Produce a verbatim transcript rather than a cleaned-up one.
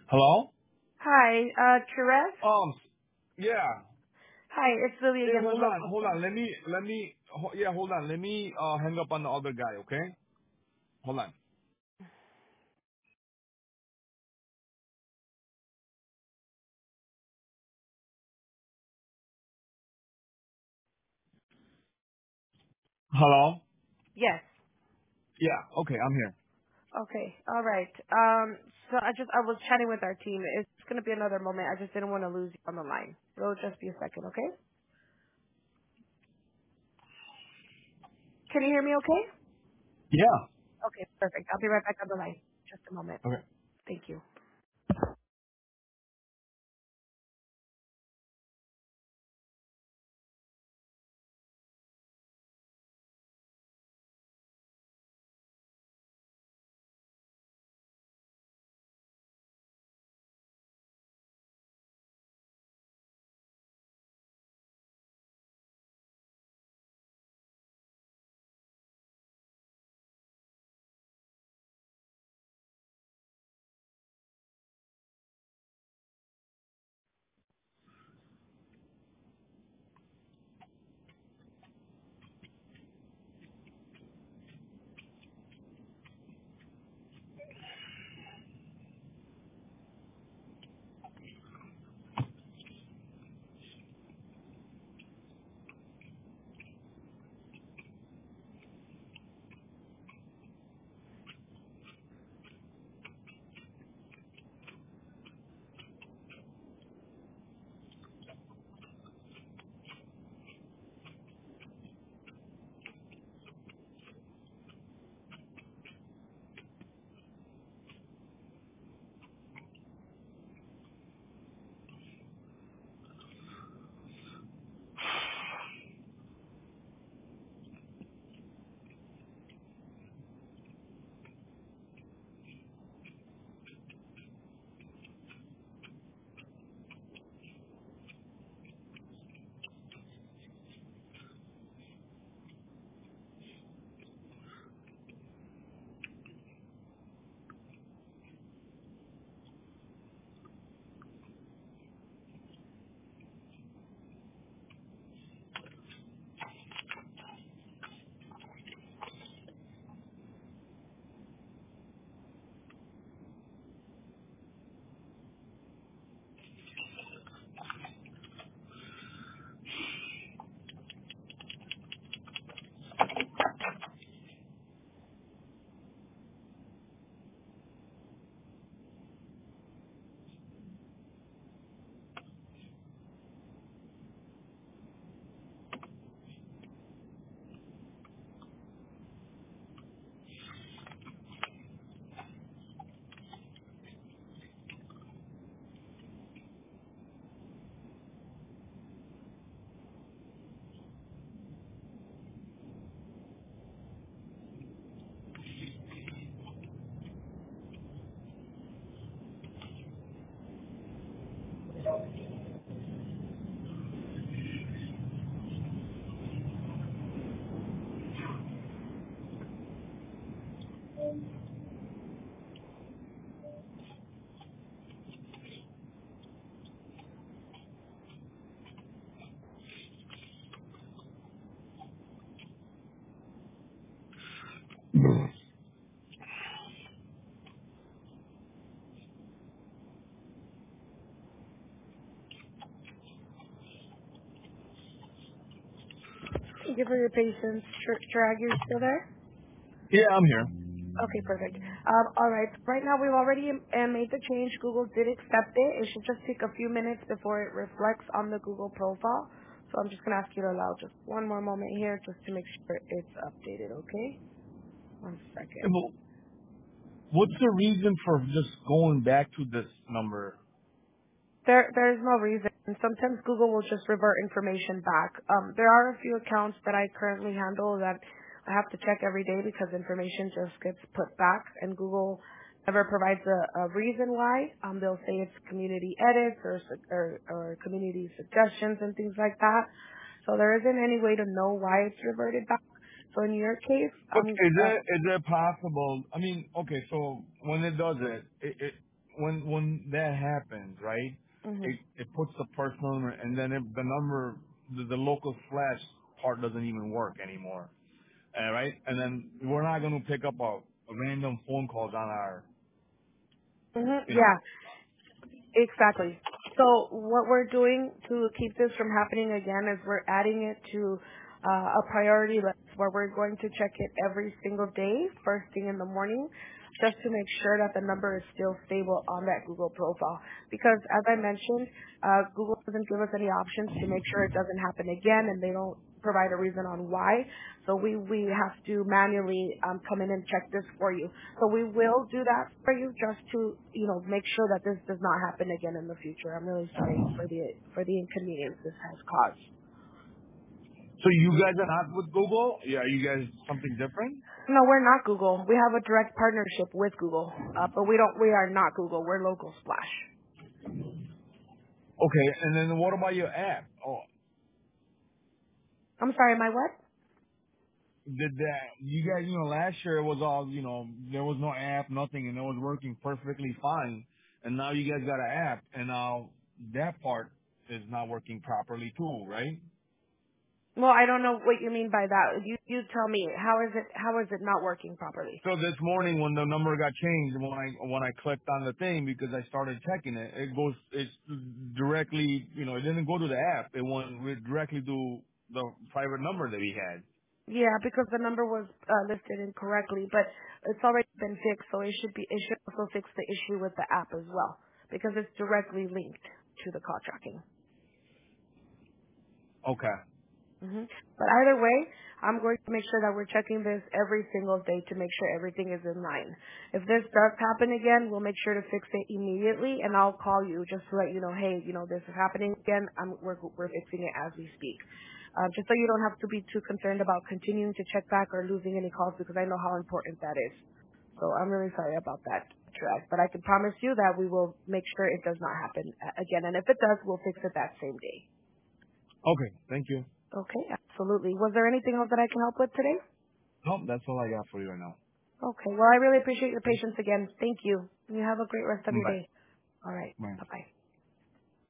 Hello? Hi, uh, Therese? Um, yeah. Hi, it's Lily Hey, again with hold on, Local hold Staff. on. Let me, let me, ho- yeah, hold on. Let me uh, hang up on the other guy, okay? Hold on. Hello? Yes. Yeah, okay, I'm here. Okay, all right. Um, so I just, I was chatting with our team. It's going to be another moment. I just didn't want to lose you on the line. It'll just be a second, okay? Can you hear me okay? Yeah. Okay, perfect. I'll be right back on the line. Just a moment. Okay. Thank you. Thank you for your patience. Tr- Drag, you still there? Yeah, I'm here. Okay, perfect. Um, all right. Right now, we've already uh, made the change. Google did accept it. It should just take a few minutes before it reflects on the Google profile. So I'm just going to ask you to allow just one more moment here just to make sure it's updated, okay? One Yeah, second. but what's the reason for just going back to this number? There, there's no reason. Sometimes Google will just revert information back. Um, there are a few accounts that I currently handle that I have to check every day because information just gets put back, and Google never provides a, a reason why. Um, they'll say it's community edits or, su- or or community suggestions and things like that. So there isn't any way to know why it's reverted back. So in your case, But um, is uh, it, is it possible? I mean, okay, so when it does it, it, it when when that happens, right? Mhm. It it puts the personal number, and then if the number, the, the local slash part doesn't even work anymore, all right? And then we're not going to pick up a, a random phone calls on our, Mhm. you know. Yeah. Exactly. So what we're doing to keep this from happening again is we're adding it to uh, a priority list where we're going to check it every single day, first thing in the morning, just to make sure that the number is still stable on that Google profile. Because as I mentioned, uh, Google doesn't give us any options to make sure it doesn't happen again, and they don't provide a reason on why. So we, we have to manually um, come in and check this for you. So we will do that for you just to, you know, make sure that this does not happen again in the future. I'm really sorry for the for the inconvenience this has caused. So you guys are not with Google? Yeah, are you guys something different? No, we're not Google. We have a direct partnership with Google, uh, but we don't. We are not Google. We're Local Splash. Okay, and then what about your app? Oh, I'm sorry, my what? did that, you guys, you know, last year it was all, you know, there was no app, nothing, and it was working perfectly fine. And now you guys got an app, and now that part is not working properly too, right? Well, I don't know what you mean by that. You you tell me. How is it? How is it not working properly? So this morning when the number got changed, when I when I clicked on the thing because I started checking it, it goes it's directly, you know, it didn't go to the app. It went re- directly to the private number that we had. Yeah, because the number was uh, listed incorrectly, but it's already been fixed, so it should be it should also fix the issue with the app as well because it's directly linked to the call tracking. Okay. hmm But either way, I'm going to make sure that we're checking this every single day to make sure everything is in line. If this does happen again, we'll make sure to fix it immediately, and I'll call you just to let you know, hey, you know, this is happening again. I'm, we're, we're fixing it as we speak. Uh, just so you don't have to be too concerned about continuing to check back or losing any calls because I know how important that is. So I'm really sorry about that, Trek. But I can promise you that we will make sure it does not happen uh, again. And if it does, we'll fix it that same day. Okay. Thank you. Okay, absolutely. Was there anything else that I can help with today? Nope, that's all I got for you right now. Okay, well, I really appreciate your Okay. patience again. Thank you. You have a great rest of your Bye. day. All right, Bye. bye-bye.